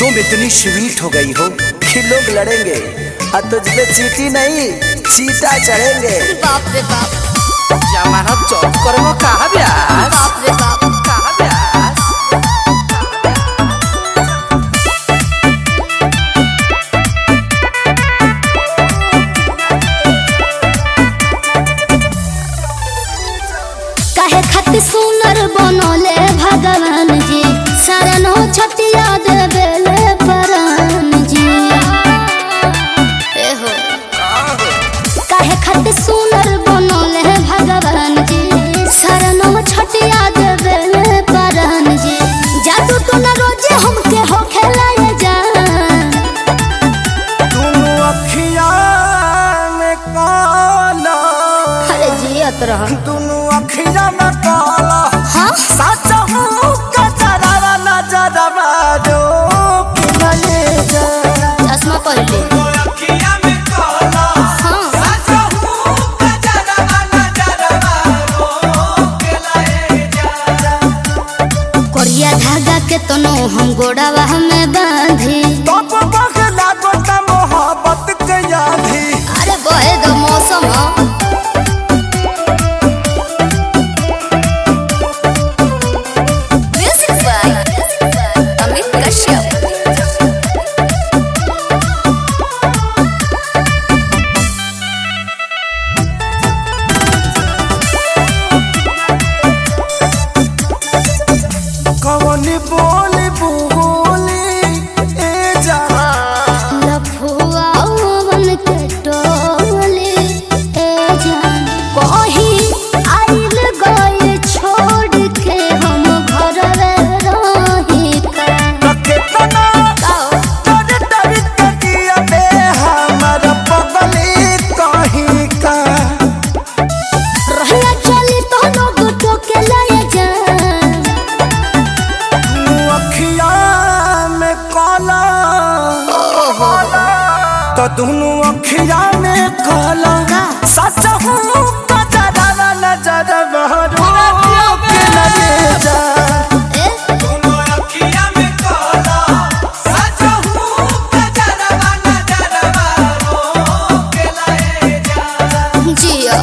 तुम इतनी स्वीट हो गई हो कि लोग लड़ेंगे और तुझ पे चीटी नहीं चीटा चढ़ेंगे। बाप रे बाप, जमाना चौक कर वो कहा ब्यास, बाप रे बाप, कहा ब्यास। काहे खातिर सुनर बनोले भगवान जी, शरणो छतिया देवेले प्राण जी। एहो काहे खातिर सुनर बनोले भगवान जी, शरणो छतिया देवेले प्राण जी। जादू तो न रोजे हमके हो खेलाए जान, दोनों अखियां में काला, अरे जियत रह दोनों अखियां में काला। हाँ साचा हूँ कचरा नजरवा जो कि नहीं जा। चश्मा पहले अखियां में काला, हाँ साचा हूँ कचरा नजरवा जो कि नहीं जा। कोरिया धागा के तनो हम गोड़ावा में बांधी, तब बगला गोता मोहब्बत के यादी। अरे बहे दो मौसम म्यूजिक बाय अमित कश्यप। कौन बोली बोली ए जा, लफुआ बन के टोली ए जान, कहीं आइल गए छोड़ के हम घर रही का। कितना डर डर के दिया बे हमर पगली कहीं का। रहिया चली तो लोग टोके लाए जान, अखियां में काला, तो दोनों अखियां में काला। सच हूँ कजरा नजर बहरू के लगे जा। दोनों अखियां में काला, सच हूँ कजरा नजर बहरू के लगे जा। जियो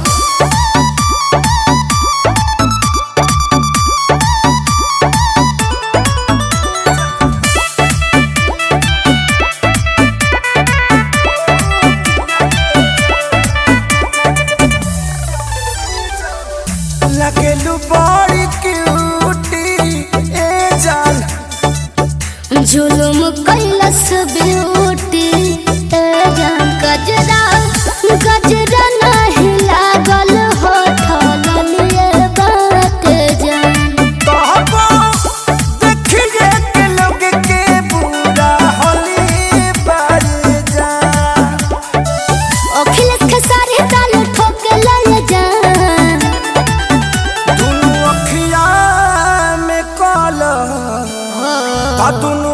लगेलू बड़ी क्यूटी ए जान, जुलुम कैलस ब्यूटी ए जान। गजरा गजरा नहीं लागल हो ठललिए बात जान। कहबो देखिए के लोग के बुरा होली बारी जान। अखिलेश के सारे ताल ठोके लाए जान, दोनों अखियां में काला, दोनों